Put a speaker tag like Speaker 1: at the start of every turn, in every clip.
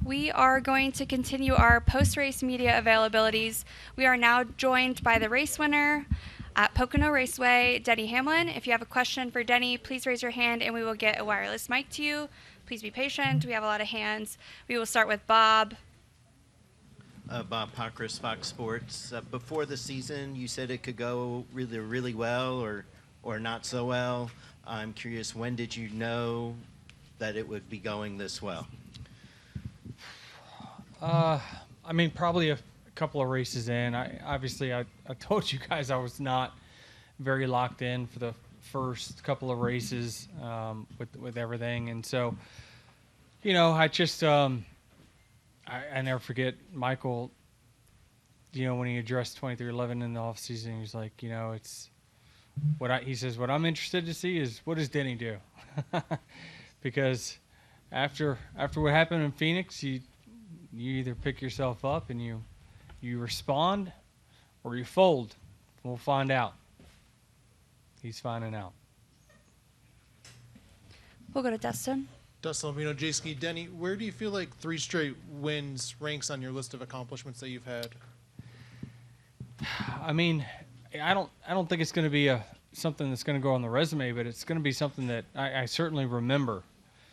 Speaker 1: We are going to continue our post-race media availabilities. We are now joined by the race winner at Pocono Raceway, Denny Hamlin. If you have a question for Denny, please raise your hand and we will get a wireless mic to you. Please be patient. We have a lot of hands. We will start with Bob.
Speaker 2: Bob Pockris, Fox Sports. Before the season, you said it could go really, really well or not so well. I'm curious, when did you know that it would be going this well?
Speaker 3: I mean, probably a couple of races in. I told you guys I was not very locked in for the first couple of races with everything, and so I just I never forget Michael. When he addressed 2311 in the off season, he's like, it's he says what I'm interested to see is what does Denny do, because after what happened in Phoenix, you either pick yourself up and you respond or you fold. We'll find out. He's finding out.
Speaker 1: We'll go to Dustin.
Speaker 4: Dustin Albino, J-Ski. Denny, where do you feel like 3 straight wins ranks on your list of accomplishments that you've had?
Speaker 3: I mean, I don't think it's going to be something that's going to go on the resume, but it's going to be something that I certainly remember.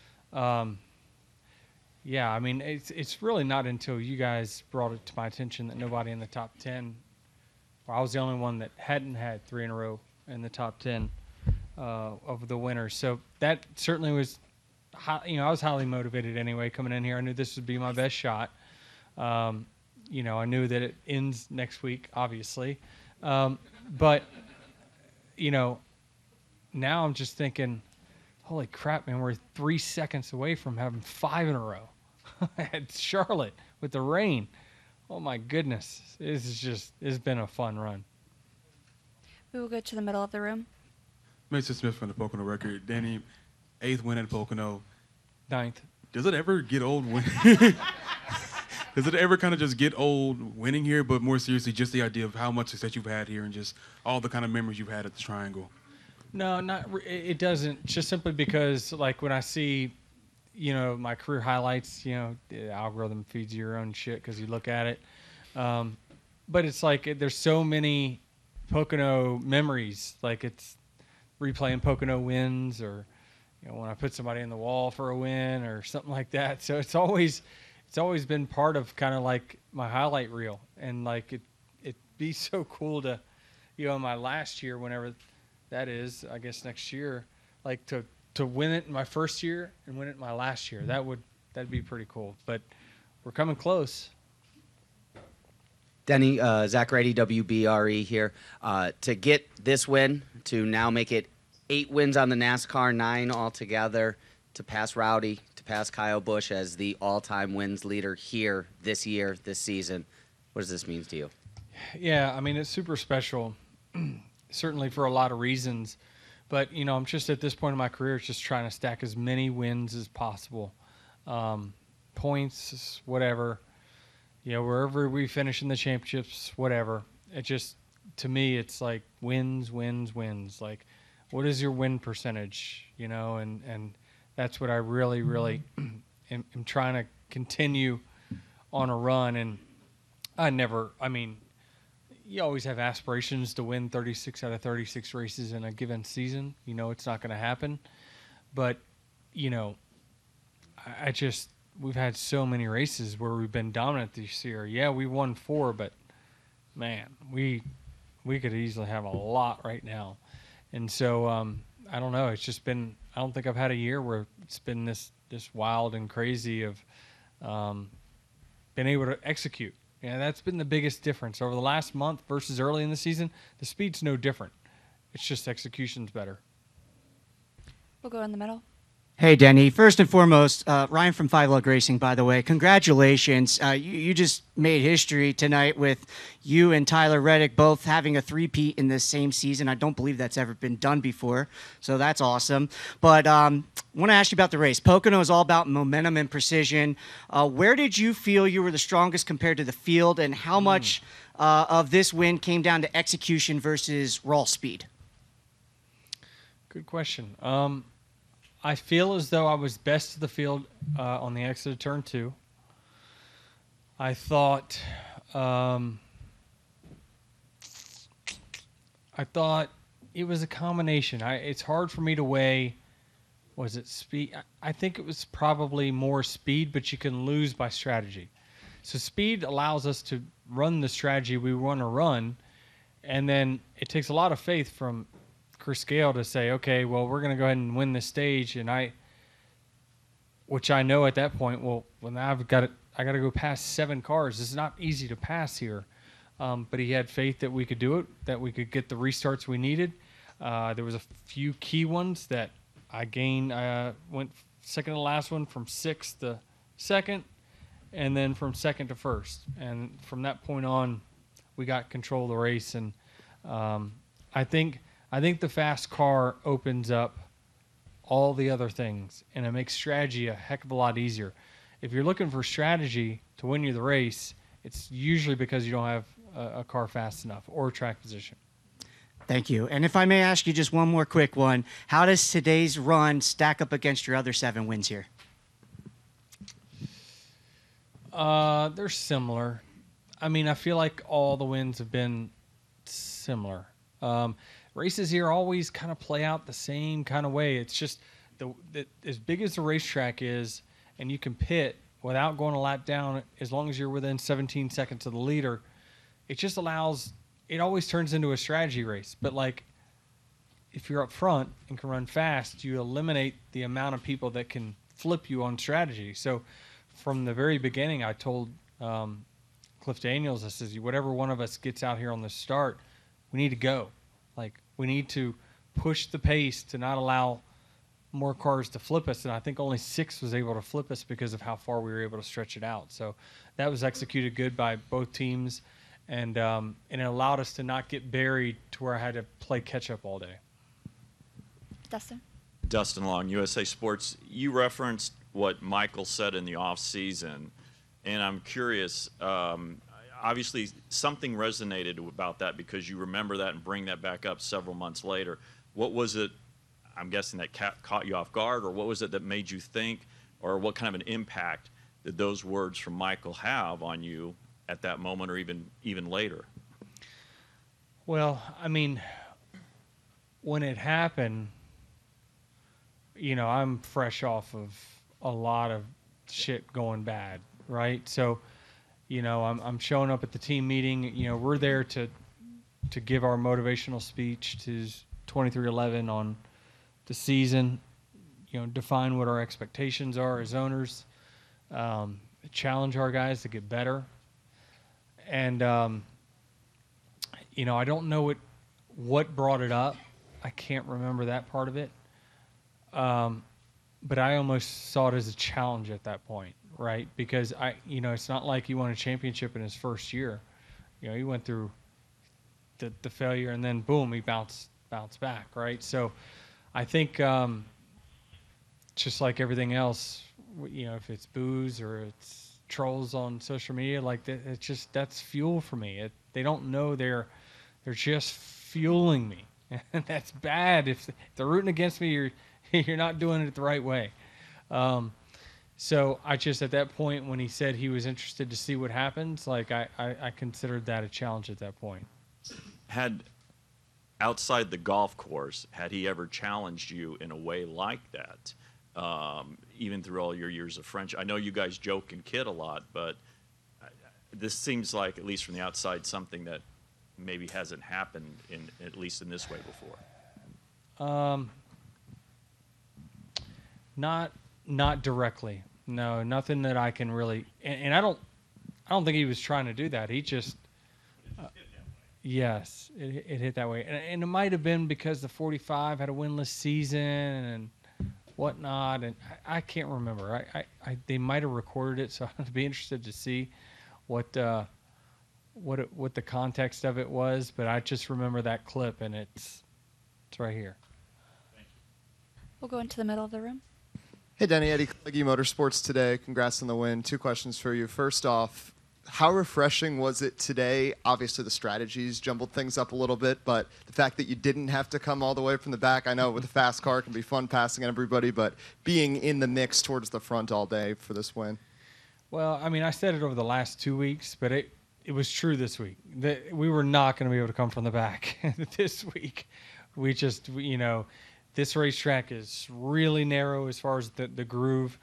Speaker 3: Yeah, I mean, it's really not until you guys brought it to my attention that nobody in the top 10, I was the only one that hadn't had 3 in a row in the top 10 of the winners. So that certainly was, I was highly motivated anyway coming in here. I knew this would be my best shot. I knew that it ends next week, obviously. But now I'm just thinking, holy crap, man, we're 3 seconds away from having 5 in a row at Charlotte with the rain. Oh, my goodness. It's been a fun run.
Speaker 1: We will go to the middle of the room.
Speaker 5: Mason Smith from the Pocono Record. Danny, 8th win at Pocono.
Speaker 3: 9th.
Speaker 5: Does it ever get old Does it ever kind of just get old winning here, but more seriously, just the idea of how much success you've had here and just all the kind of memories you've had at the Triangle?
Speaker 3: No, it doesn't. Just simply because, like, when I see, my career highlights, the algorithm feeds you your own shit because you look at it. But it's like there's so many Pocono memories. Like, it's replaying Pocono wins or, when I put somebody in the wall for a win or something like that. So it's always been part of kind of like my highlight reel. And, like, it'd be so cool to, my last year, whenever that is, I guess next year, like to win it in my first year and win it in my last year. That'd be pretty cool. But we're coming close.
Speaker 6: Denny, Zach Reddy, WBRE here. To get this win, to now make it 8 wins on the NASCAR, 9 altogether, to pass Rowdy, to pass Kyle Busch as the all-time wins leader here this year, this season. What does this mean to you?
Speaker 3: Yeah, I mean, it's super special. Certainly for a lot of reasons. But, I'm just at this point in my career just trying to stack as many wins as possible. Points, whatever. Wherever we finish in the championships, whatever. It just, to me, it's like wins, wins, wins. Like, what is your win percentage? And that's what I really, really am trying to continue on a run. And you always have aspirations to win 36 out of 36 races in a given season. It's not going to happen. But, we've had so many races where we've been dominant this year. Yeah, we won 4, but, man, we could easily have a lot right now. And so, I don't know. It's just been – I don't think I've had a year where it's been this wild and crazy of being able to execute. Yeah, that's been the biggest difference. Over the last month versus early in the season, the speed's no different. It's just execution's better.
Speaker 1: We'll go in the middle.
Speaker 7: Hey, Denny. First and foremost, Ryan from Five Lug Racing, by the way. Congratulations. You just made history tonight with you and Tyler Reddick both having a three-peat in the same season. I don't believe that's ever been done before, so that's awesome. But I want to ask you about the race. Pocono is all about momentum and precision. Where did you feel you were the strongest compared to the field, and how much of this win came down to execution versus raw speed?
Speaker 3: Good question. I feel as though I was best of the field on the exit of turn 2. I thought it was a combination. It's hard for me to weigh. Was it speed? I think it was probably more speed, but you can lose by strategy. So speed allows us to run the strategy we want to run, and then it takes a lot of faith from Chris Gale to say, okay, well, we're going to go ahead and win this stage, which I know at that point, well now I got to go past 7 cars. It's not easy to pass here, but he had faith that we could do it, that we could get the restarts we needed. There was a few key ones that I gained. Went second to last one from 6th to 2nd, and then from 2nd to 1st. And from that point on, we got control of the race. And I think the fast car opens up all the other things, and it makes strategy a heck of a lot easier. If you're looking for strategy to win you the race, it's usually because you don't have a car fast enough or track position.
Speaker 7: Thank you. And if I may ask you just one more quick one, how does today's run stack up against your other 7 wins here?
Speaker 3: They're similar. I mean, I feel like all the wins have been similar. Races here always kind of play out the same kind of way. It's just as big as the racetrack is, and you can pit without going a lap down, as long as you're within 17 seconds of the leader, it just allows. It always turns into a strategy race. But like, if you're up front and can run fast, you eliminate the amount of people that can flip you on strategy. So from the very beginning, I told Cliff Daniels, I says, whatever one of us gets out here on the start, we need to go. Like, we need to push the pace to not allow more cars to flip us. And I think only 6 was able to flip us because of how far we were able to stretch it out. So that was executed good by both teams. And it allowed us to not get buried to where I had to play catch-up all day.
Speaker 1: Dustin?
Speaker 8: Dustin Long, USA Sports. You referenced what Michael said in the off-season, and I'm curious, obviously something resonated about that because you remember that and bring that back up several months later. What was it, I'm guessing, that caught you off guard, or what was it that made you think, or what kind of an impact did those words from Michael have on you at that moment, or even later?
Speaker 3: Well, I mean, when it happened, I'm fresh off of a lot of shit going bad, right? So, I'm showing up at the team meeting. We're there to give our motivational speech to 2311 on the season. Define what our expectations are as owners, challenge our guys to get better. And, I don't know what brought it up. I can't remember that part of it. But I almost saw it as a challenge at that point, right? Because it's not like he won a championship in his first year. He went through the failure, and then boom, he bounced back, right? So I think just like everything else, if it's booze or it's trolls on social media, like that, it's just, that's fuel for me. They don't know they're just fueling me, and that's bad. If they're rooting against me, you're not doing it the right way. So I just, at that point, when he said he was interested to see what happens, like I considered that a challenge at that point.
Speaker 8: Had, outside the golf course, had he ever challenged you in a way like that? Even through all your years of friendship. I know you guys joke and kid a lot, but this seems like, at least from the outside, something that maybe hasn't happened at least in this way before. Not directly. No, nothing that I can really. And I don't think he was trying to do that. He just. Yes, it hit that way, and it might have been because the 45 had a winless season and whatnot, and I can't remember. They might have recorded it, so I'd be interested to see what the context of it was. But I just remember that clip, and it's right here.
Speaker 1: We'll go into the middle of the room.
Speaker 9: Hey, Denny, Eddie Claggy, Motorsports Today. Congrats on the win. 2 questions for you. First off, how refreshing was it today? Obviously, the strategies jumbled things up a little bit, but the fact that you didn't have to come all the way from the back, I know with a fast car it can be fun passing everybody, but being in the mix towards the front all day for this win.
Speaker 3: Well, I mean, I said it over the last 2 weeks, but it was true this week. That we were not going to be able to come from the back this week. This racetrack is really narrow as far as the groove.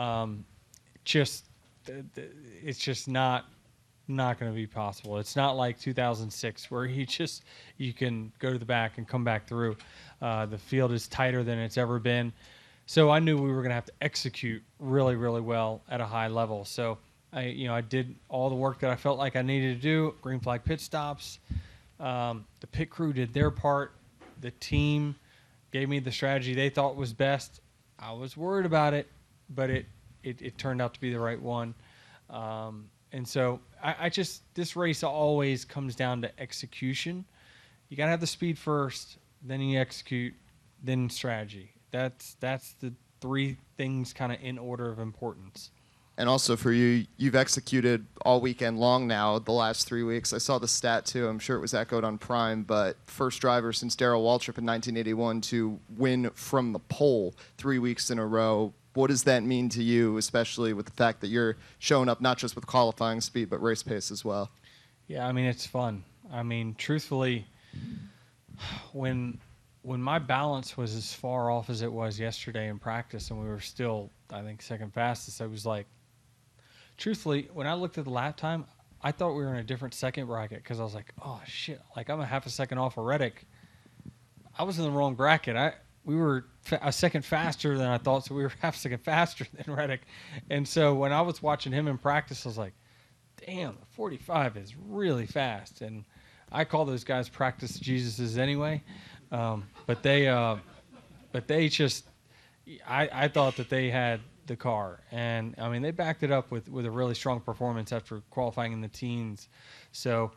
Speaker 3: It's just not going to be possible. It's not like 2006 where you can go to the back and come back through. The field is tighter than it's ever been. So I knew we were going to have to execute really, really well at a high level. So I did all the work that I felt like I needed to do. Green flag pit stops. The pit crew did their part. The team gave me the strategy they thought was best. I was worried about it, but it turned out to be the right one. And so this race always comes down to execution. You got to have the speed first, then you execute, then strategy. That's the three things kind of in order of importance.
Speaker 9: And also for you, you've executed all weekend long now, the last 3 weeks. I saw the stat too. I'm sure it was echoed on Prime, but first driver since Darrell Waltrip in 1981 to win from the pole 3 weeks in a row. What does that mean to you, especially with the fact that you're showing up not just with qualifying speed, but race pace as well?
Speaker 3: Yeah, I mean, it's fun. I mean, truthfully, when my balance was as far off as it was yesterday in practice and we were still, I think, second fastest, I was like, truthfully, when I looked at the lap time, I thought we were in a different second bracket because I was like, oh, shit, like I'm a half a second off of Reddick. I was in the wrong bracket. We were a second faster than I thought, so we were half a second faster than Reddick. And so when I was watching him in practice, I was like, damn, the 45 is really fast. And I call those guys practice Jesuses anyway. But they just, I thought that they had the car, and I mean they backed it up with a really strong performance after qualifying in the teens. So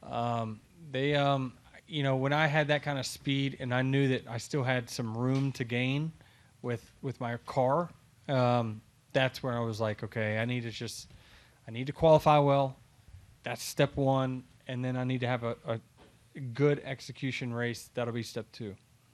Speaker 3: when I had that kind of speed and I knew that I still had some room to gain with my car, that's where I was like, okay, I need to qualify well. That's step one, and then I need to have a good execution race. That'll be step two.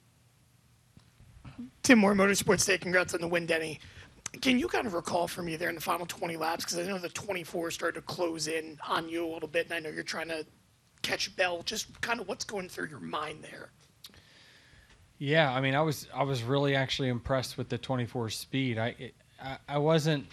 Speaker 10: Tim Moore, Motorsports Day. Congrats on the win, Denny. Can you kind of recall from you there in the final 20 laps? Because I know the 24 started to close in on you a little bit, and I know you're trying to catch Bell. Just kind of what's going through your mind there?
Speaker 3: Yeah, I mean, I was really actually impressed with the 24 speed. I wasn't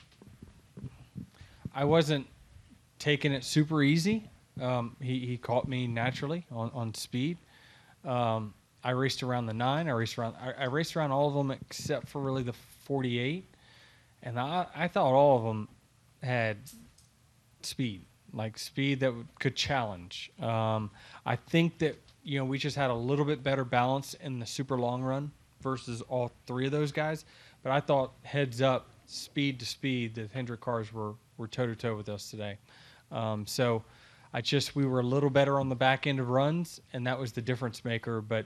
Speaker 3: taking it super easy. He caught me naturally on speed. I raced around the 9. I raced around all of them except for really the 48. And I thought all of them had speed that could challenge. I think that, we just had a little bit better balance in the super long run versus all three of those guys. But I thought heads up, speed to speed, the Hendrick cars were toe-to-toe with us today. So we were a little better on the back end of runs, and that was the difference maker. But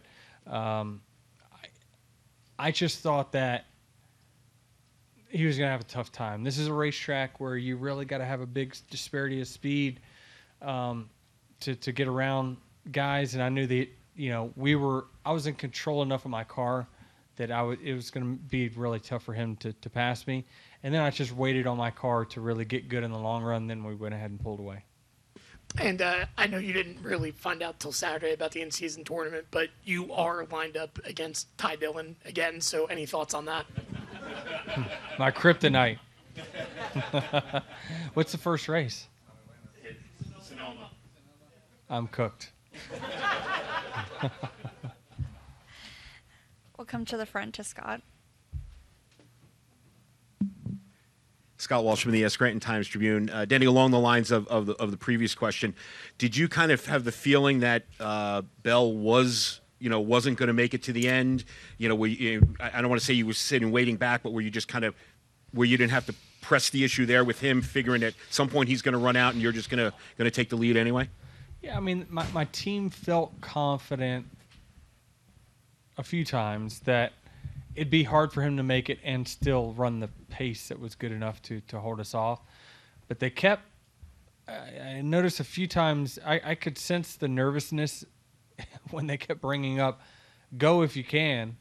Speaker 3: I just thought that he was going to have a tough time. This is a racetrack where you really got to have a big disparity of speed to get around guys. And I knew that, I was in control enough of my car that it was going to be really tough for him to pass me. And then I just waited on my car to really get good in the long run. Then we went ahead and pulled away.
Speaker 10: And I know you didn't really find out till Saturday about the in-season tournament, but you are lined up against Ty Dillon again. So any thoughts on that?
Speaker 3: My kryptonite. What's the first race?
Speaker 10: Sonoma.
Speaker 3: I'm cooked.
Speaker 1: We'll come to the front to Scott.
Speaker 11: Scott Walsh from the Scranton Times-Tribune. Denny, along the lines of the previous question, did you kind of have the feeling that Bell wasn't going to make it to the end? I don't want to say you were sitting waiting back, but were you just kind of where you didn't have to press the issue there with him, figuring at some point he's going to run out and you're just going to take the lead anyway?
Speaker 3: Yeah, I mean, my team felt confident a few times that it'd be hard for him to make it and still run the pace that was good enough to hold us off. But they kept I noticed a few times I could sense the nervousness when they kept bringing up, go if you can.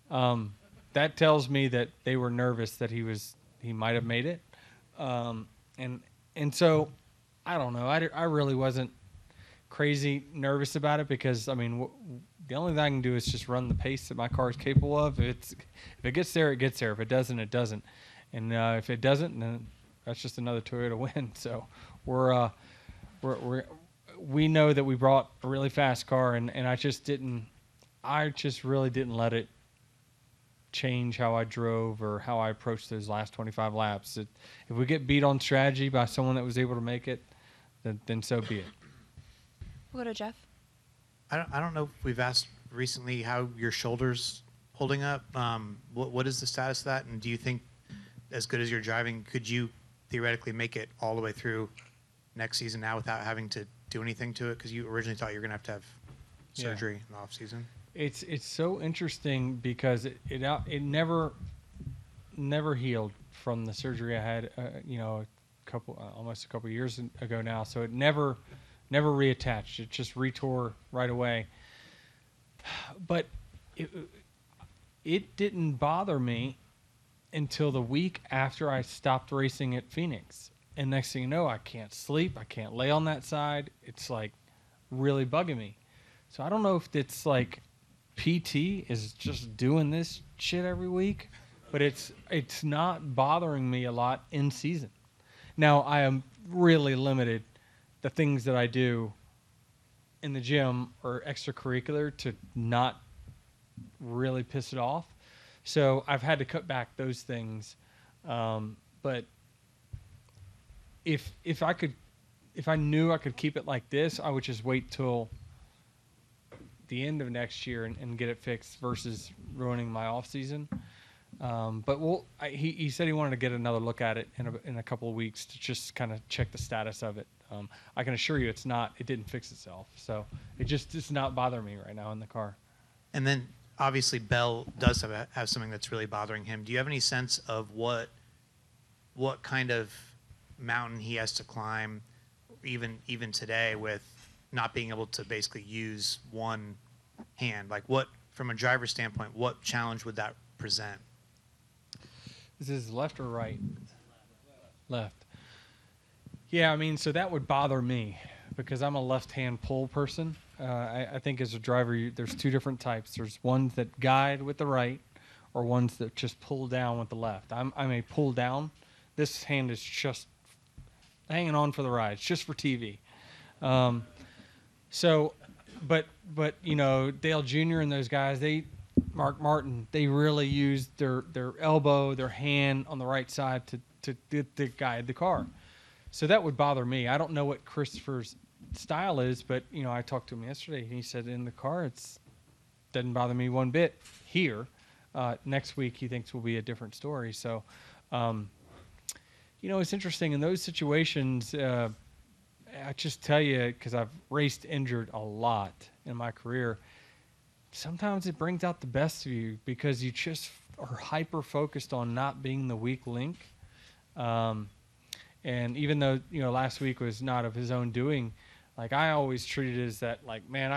Speaker 3: That tells me that they were nervous that he might have made it. and so I don't know. I really wasn't crazy nervous about it because I mean the only thing I can do is just run the pace that my car is capable of. If it gets there, it gets there. If it doesn't, it doesn't. And if it doesn't, then that's just another Toyota win. So we know that we brought a really fast car, and I just really didn't let it change how I drove or how I approached those last 25 laps. If we get beat on strategy by someone that was able to make it, then so be it.
Speaker 1: We'll go to Jeff.
Speaker 12: I don't know if we've asked recently how your shoulder's holding up. What is the status of that? And do you think, as good as you're driving, could you theoretically make it all the way through next season now without having to do anything to it? Because you originally thought you were going to have surgery in the off season.
Speaker 3: It's so interesting because it never healed from the surgery I had almost a couple years ago now. So it never reattached. It just retore right away. But it didn't bother me until the week after I stopped racing at Phoenix. And next thing you know, I can't sleep. I can't lay on that side. It's like really bugging me. So I don't know if it's like PT is just doing this shit every week, but it's not bothering me a lot in season. Now I am really limited. The things that I do in the gym are extracurricular to not really piss it off. So I've had to cut back those things. But if I knew I could keep it like this, I would just wait till the end of next year and get it fixed versus ruining my off season. But he said he wanted to get another look at it in a couple of weeks to just kind of check the status of it. I can assure you it didn't fix itself. So it's not bothering me right now in the car.
Speaker 12: And then obviously Bell does have something that's really bothering him. Do you have any sense of what kind of mountain he has to climb even today with not being able to basically use one hand? Like what, from a driver's standpoint, what challenge would that present?
Speaker 3: Is this left or right? Left. Yeah, I mean, so that would bother me because I'm a left-hand pull person. I think as a driver, there's two different types. There's ones that guide with the right or ones that just pull down with the left. I'm a pull down. This hand is just hanging on for the ride. It's just for TV. But you know, Dale Jr. and those guys, Mark Martin, they really used their elbow, their hand on the right side to guide the car. So that would bother me. I don't know what Christopher's style is, but you know, I talked to him yesterday and he said in the car it doesn't bother me one bit here. Next week he thinks will be a different story. So you know, it's interesting in those situations. I just tell you, because I've raced injured a lot in my career, sometimes it brings out the best of you because you just are hyper focused on not being the weak link. And even though, you know, last week was not of his own doing, like I always treated it as that, like, man,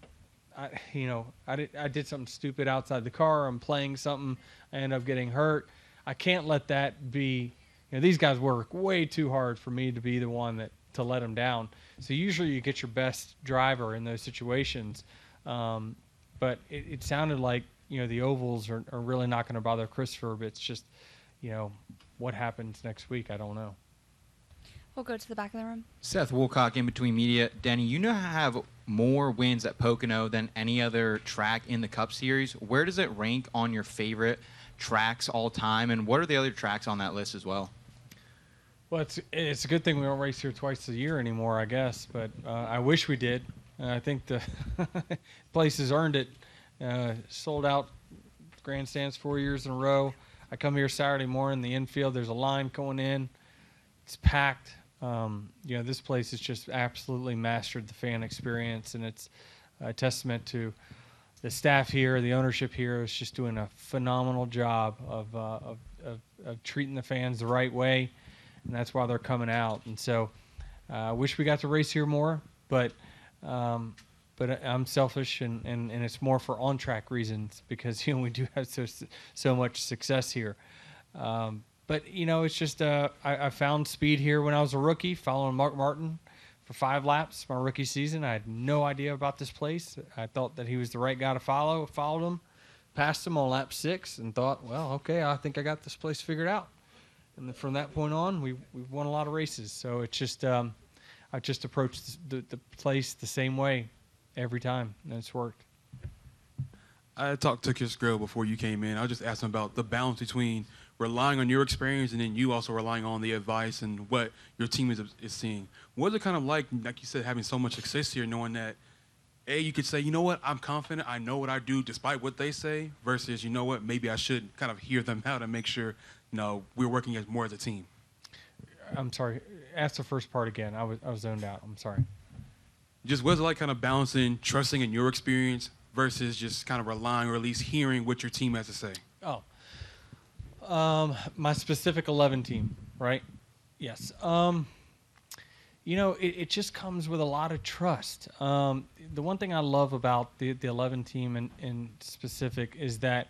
Speaker 3: I did something stupid outside the car. I'm playing something. I end up getting hurt. I can't let that be, you know, these guys work way too hard for me to be the one to let them down. So usually you get your best driver in those situations. But it sounded like, you know, the ovals are really not going to bother Christopher, but it's just, you know, what happens next week, I don't know.
Speaker 1: We'll go to the back of the room.
Speaker 13: Seth Woolcock, In Between Media. Danny, you now have more wins at Pocono than any other track in the Cup Series. Where does it rank on your favorite tracks all time, and what are the other tracks on that list as well?
Speaker 3: Well, it's a good thing we don't race here twice a year anymore, I guess, but I wish we did. I think the place has earned it. Sold out grandstands 4 years in a row. I come here Saturday morning, the infield, there's a line going in. It's packed. You know, this place has just absolutely mastered the fan experience, and it's a testament to the staff here, the ownership here is just doing a phenomenal job of treating the fans the right way, and that's why they're coming out. And so I wish we got to race here more, but I'm selfish, and it's more for on-track reasons because, you know, we do have so much success here. But it's just I found speed here when I was a rookie, following Mark Martin for 5 laps my rookie season. I had no idea about this place. I thought that he was the right guy to follow. Followed him, passed him on lap 6, and thought, well, okay, I think I got this place figured out. And from that point on, we've won a lot of races. So it's just I just approached the place the same way every time, and it's worked.
Speaker 5: I talked to Chris Grill before you came in. I just asked him about the balance between relying on your experience and then you also relying on the advice and what your team is seeing. What is it kind of like you said, having so much success here, knowing that, A, you could say, you know what, I'm confident, I know what I do despite what they say, versus, you know what, maybe I should kind of hear them out and make sure, we're working more as a team.
Speaker 3: I'm sorry. Ask the first part again. I was zoned out. I'm sorry.
Speaker 5: Just what's it like kind of balancing, trusting in your experience versus just kind of relying or at least hearing what your team has to say?
Speaker 3: My specific 11 team, right? Yes. It just comes with a lot of trust. The one thing I love about the 11 team in specific is that,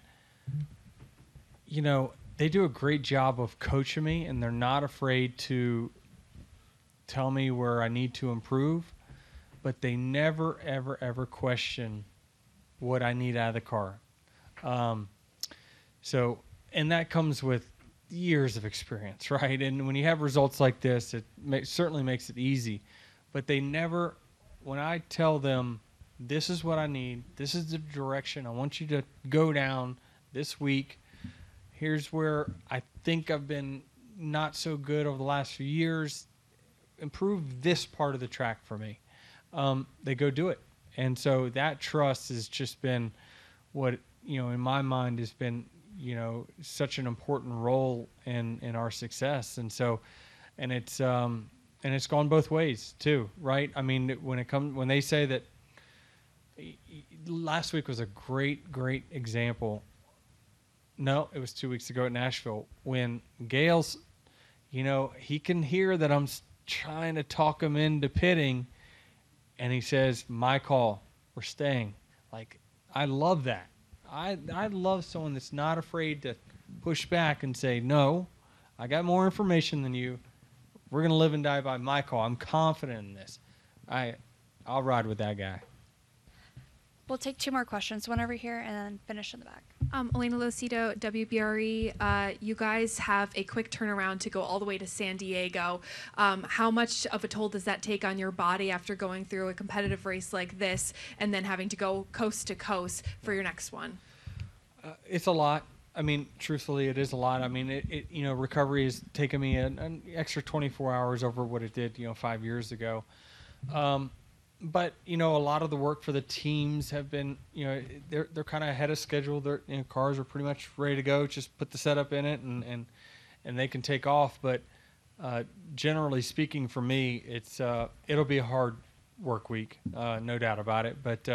Speaker 3: they do a great job of coaching me, and they're not afraid to tell me where I need to improve, but they never, ever, ever question what I need out of the car. And that comes with years of experience, right? And when you have results like this, it certainly makes it easy. But they never, when I tell them, this is what I need, this is the direction I want you to go down this week, here's where I think I've been not so good over the last few years, improve this part of the track for me. They go do it. And so that trust has just been what, in my mind has been, such an important role in our success. And so, and it's gone both ways too, right? I mean, when they say that last week was a great example. No, it was 2 weeks ago at Nashville when Gale's, he can hear that I'm trying to talk him into pitting, and he says, "My call, we're staying." Like, I love that. I love someone that's not afraid to push back and say, "No, I got more information than you. We're gonna live and die by my call. I'm confident in this." I'll ride with that guy.
Speaker 1: We'll take 2 more questions, one over here and then finish in the back.
Speaker 14: Elena Lucido, WBRE. You guys have a quick turnaround to go all the way to San Diego. How much of a toll does that take on your body after going through a competitive race like this and then having to go coast to coast for your next one?
Speaker 3: It's a lot. I mean, truthfully, it is a lot. I mean, recovery has taken me an extra 24 hours over what it did, 5 years ago. But a lot of the work for the teams have been, they're kind of ahead of schedule. Their cars are pretty much ready to go. Just put the setup in it, and they can take off. But generally speaking, for me, it'll be a hard work week, no doubt about it. But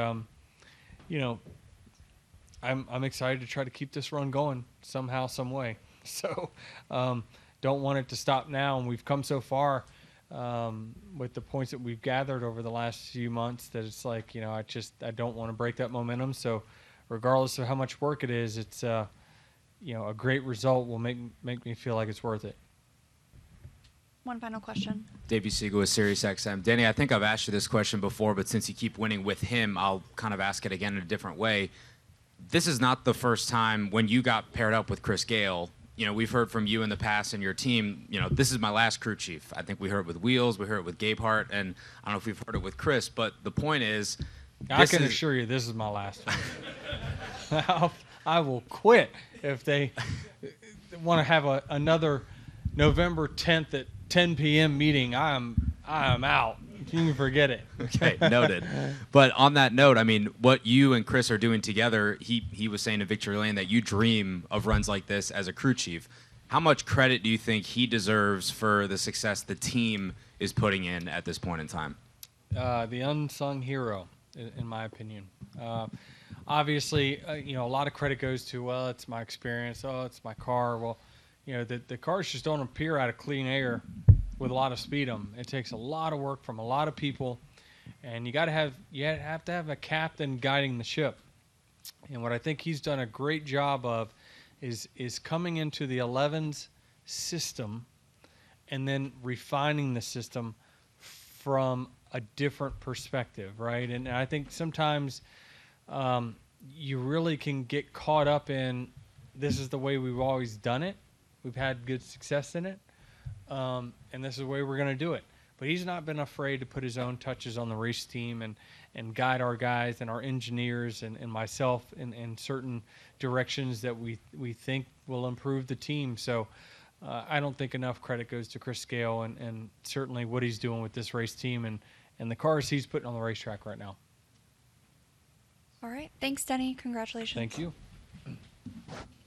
Speaker 3: I'm excited to try to keep this run going somehow, some way. So don't want it to stop now, and we've come so far. With the points that we've gathered over the last few months, that it's like, I don't want to break that momentum. So regardless of how much work it is, it's, a great result will make me feel like it's worth it.
Speaker 1: One final question.
Speaker 15: Davey Siegel with SiriusXM. Denny, I think I've asked you this question before, but since you keep winning with him, I'll kind of ask it again in a different way. This is not the first time when you got paired up with Chris Gale. We've heard from you in the past and your team, this is my last crew chief. I think we heard it with Wheels, we heard it with Gabe Hart, and I don't know if we've heard it with Chris, but the point is...
Speaker 3: I can assure you this is my last one. I will quit if they want to have another November 10th at 10 p.m. meeting. I am out. You can forget it.
Speaker 15: Okay, noted. But on that note, I mean, what you and Chris are doing together, he was saying to Victory Lane that you dream of runs like this as a crew chief. How much credit do you think he deserves for the success the team is putting in at this point in time?
Speaker 3: The unsung hero, in my opinion. Obviously, a lot of credit goes to, well, it's my experience. Oh, it's my car. Well, the cars just don't appear out of clean air with a lot of speed on them. It takes a lot of work from a lot of people, and you have to have a captain guiding the ship. And what I think he's done a great job of is coming into the 11s system and then refining the system from a different perspective, right? And I think sometimes you really can get caught up in this is the way we've always done it. We've had good success in it. And this is the way we're going to do it. But he's not been afraid to put his own touches on the race team and guide our guys and our engineers and myself in certain directions that we think will improve the team. So I don't think enough credit goes to Chris Scale and certainly what he's doing with this race team and the cars he's putting on the racetrack right now.
Speaker 1: All right. Thanks, Denny. Congratulations.
Speaker 3: Thank you.